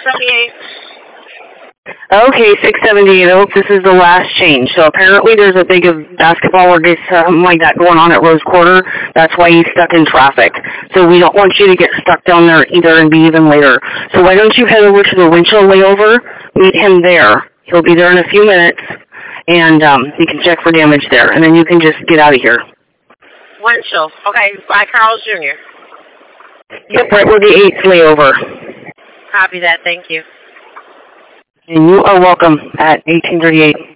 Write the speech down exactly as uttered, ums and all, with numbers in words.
seventy-eight. Okay, six seventy-eight. I hope this is the last change. So apparently there's a big basketball or something like that going on at Rose Quarter. That's why he's stuck in traffic. So we don't want you to get stuck down there either and be even later. So why don't you head over to the Winchell layover, meet him there. He'll be there in a few minutes, and um, you can check for damage there, and then you can just get out of here. Winchell. Okay, by Carl's Junior Yep, right where the eighth layover. Copy that. Thank you. And you are welcome at eighteen thirty-eight.